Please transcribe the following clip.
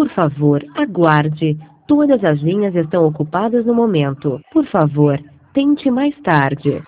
Por favor, aguarde. Todas as linhas estão ocupadas no momento. Por favor, tente mais tarde.